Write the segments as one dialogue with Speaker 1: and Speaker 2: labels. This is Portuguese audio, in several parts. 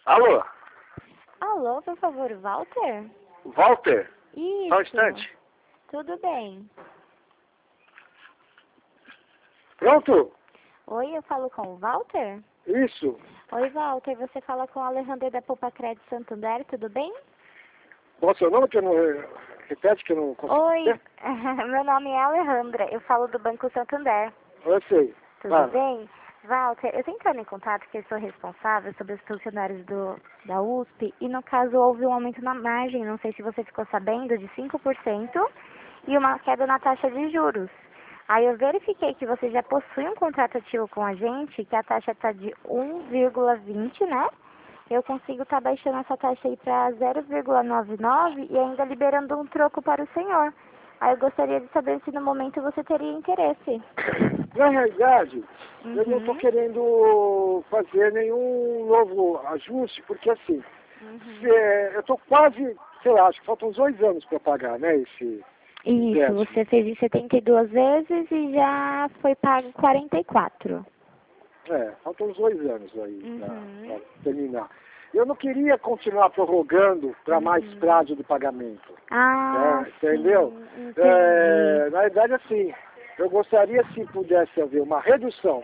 Speaker 1: Alô?
Speaker 2: Alô, por favor, Walter?
Speaker 1: Walter?
Speaker 2: Isso.
Speaker 1: Só um instante.
Speaker 2: Tudo bem.
Speaker 1: Pronto?
Speaker 2: Oi, eu falo com o Walter?
Speaker 1: Isso.
Speaker 2: Oi, Walter, você fala com a Alejandra da Poupa Crédito Santander, tudo bem?
Speaker 1: Qual é o seu nome que eu não... Repete que eu não consigo...
Speaker 2: Oi, meu nome é Alejandra, eu falo do Banco Santander.
Speaker 1: Eu sei.
Speaker 2: Tudo bem? Walter, eu estou entrando em contato porque eu sou responsável sobre os funcionários da USP e no caso houve um aumento na margem, não sei se você ficou sabendo, de 5% e uma queda na taxa de juros. Aí eu verifiquei que você já possui um contrato ativo com a gente, que a taxa está de 1,20, né? Eu consigo estar baixando essa taxa aí para 0,99 e ainda liberando um troco para o senhor. Aí eu gostaria de saber se no momento você teria interesse.
Speaker 1: Na realidade, eu não estou
Speaker 2: Uhum.
Speaker 1: querendo fazer nenhum novo ajuste, porque assim, eu estou quase, sei lá, acho que faltam uns 2 anos para pagar, né, esse
Speaker 2: Isso,
Speaker 1: empréstimo.
Speaker 2: você fez em 72 vezes e já foi pago 44.
Speaker 1: Faltam uns 2 anos aí
Speaker 2: Uhum.
Speaker 1: para terminar. Eu não queria continuar prorrogando para mais prazo de pagamento.
Speaker 2: Ah,
Speaker 1: Entendeu?
Speaker 2: sim, entendi.
Speaker 1: Na verdade, assim, eu gostaria se pudesse haver uma redução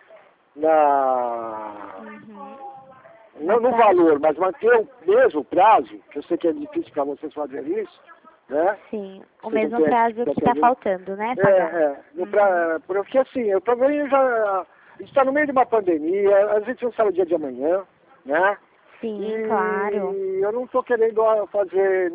Speaker 1: na,
Speaker 2: Uhum.
Speaker 1: não no valor, mas manter o mesmo prazo, que eu sei que é difícil para vocês fazerem isso, né?
Speaker 2: Sim, o
Speaker 1: Vocês não
Speaker 2: mesmo
Speaker 1: têm
Speaker 2: prazo que está
Speaker 1: fazer-
Speaker 2: faltando, né, pagar?
Speaker 1: Porque assim, eu também já, a gente está no meio de uma pandemia, a gente não sabe o dia de amanhã, né?
Speaker 2: Sim,
Speaker 1: E
Speaker 2: claro.
Speaker 1: eu não estou querendo fazer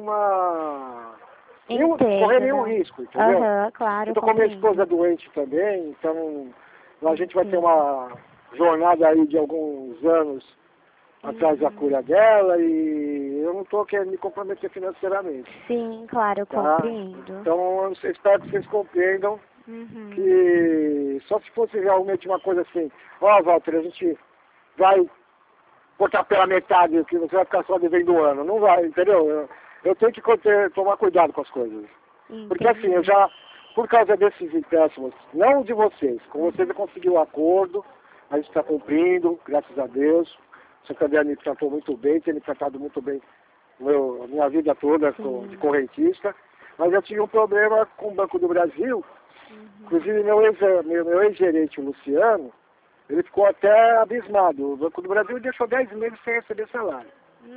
Speaker 1: correr
Speaker 2: Entendo,
Speaker 1: nenhum
Speaker 2: não.
Speaker 1: risco, entendeu?
Speaker 2: Aham,
Speaker 1: Eu
Speaker 2: claro,
Speaker 1: estou com a minha esposa
Speaker 2: compreendo.
Speaker 1: doente também, então a gente vai ter
Speaker 2: Entendo.
Speaker 1: uma jornada aí de alguns anos atrás da
Speaker 2: Uhum.
Speaker 1: cura dela e eu não estou querendo me comprometer financeiramente,
Speaker 2: Sim, claro, eu
Speaker 1: tá?
Speaker 2: compreendo.
Speaker 1: Então eu espero que vocês compreendam
Speaker 2: Uhum.
Speaker 1: que só se fosse realmente uma coisa assim, ó, Walter, a gente vai botar pela metade que você vai ficar só devendo um ano. Não vai, entendeu? Eu tenho que tomar cuidado com as coisas. Porque assim, eu
Speaker 2: Entendi.
Speaker 1: já, por causa desses empréstimos, não de vocês, com vocês eu consegui um acordo, a gente está cumprindo, graças a Deus. O Santander me tratou muito bem, tem me tratado muito bem a minha vida toda de
Speaker 2: Sim.
Speaker 1: correntista. Mas eu tive um problema com o Banco do Brasil,
Speaker 2: Uhum.
Speaker 1: inclusive meu ex-gerente, o Luciano, ele ficou até abismado. O Banco do Brasil deixou 10 meses sem receber salário.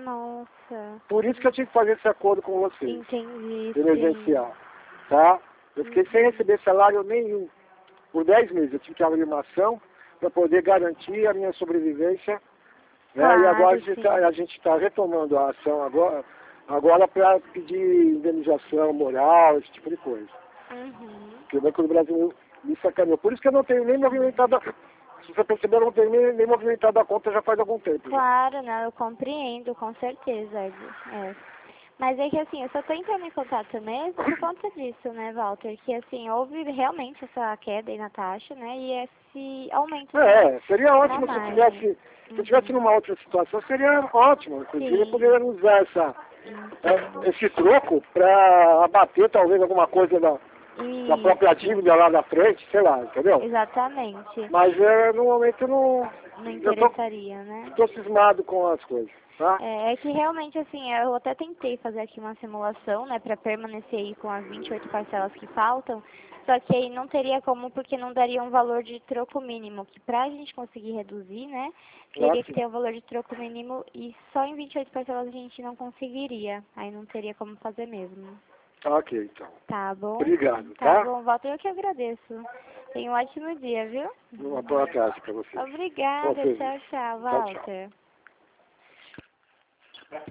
Speaker 2: Nossa.
Speaker 1: Por isso que eu tive que fazer esse acordo com vocês,
Speaker 2: Entendi, sim.
Speaker 1: emergencial. Tá? Eu fiquei sem receber salário nenhum. Por 10 meses eu tive que abrir uma ação para poder garantir a minha sobrevivência. Né? E agora
Speaker 2: Claro, sim.
Speaker 1: a gente está retomando a ação agora para pedir indenização moral, esse tipo de coisa.
Speaker 2: Uhum.
Speaker 1: Porque o Banco do Brasil me sacaneou. Por isso que eu não tenho nem movimentado. Se você perceber, eu não tenho nem movimentado a conta já faz algum tempo. Já.
Speaker 2: Claro, não, eu compreendo, com certeza, Ed. É. Mas é que assim, eu só tô entrando em contato mesmo por conta disso, né, Walter? Que assim, houve realmente essa queda aí na taxa, né? E esse aumento
Speaker 1: Seria
Speaker 2: na
Speaker 1: ótimo se eu
Speaker 2: margem.
Speaker 1: tivesse numa outra situação, seria ótimo. Inclusive, eu
Speaker 2: Sim,
Speaker 1: poderia usar
Speaker 2: entendo.
Speaker 1: esse troco para abater talvez alguma coisa da própria
Speaker 2: Isso,
Speaker 1: dívida lá da frente, sei lá, entendeu?
Speaker 2: exatamente.
Speaker 1: Mas no momento
Speaker 2: Não
Speaker 1: eu
Speaker 2: interessaria, né?
Speaker 1: tô cismado com as coisas, tá?
Speaker 2: É que realmente, assim, eu até tentei fazer aqui uma simulação, né, para permanecer aí com as 28 parcelas que faltam, só que aí não teria como, porque não daria um valor de troco mínimo, que pra gente conseguir reduzir, né, teria que
Speaker 1: Ótimo.
Speaker 2: ter um valor de troco mínimo e só em 28 parcelas a gente não conseguiria, aí não teria como fazer mesmo.
Speaker 1: Ok, então.
Speaker 2: Tá bom?
Speaker 1: Obrigado,
Speaker 2: Tá
Speaker 1: tá?
Speaker 2: bom, Walter, eu que agradeço. Tenha um ótimo dia, viu?
Speaker 1: Uma boa tarde para você.
Speaker 2: Obrigada,
Speaker 1: Você.
Speaker 2: tchau, tchau,
Speaker 1: Tchau, tchau.
Speaker 2: Walter.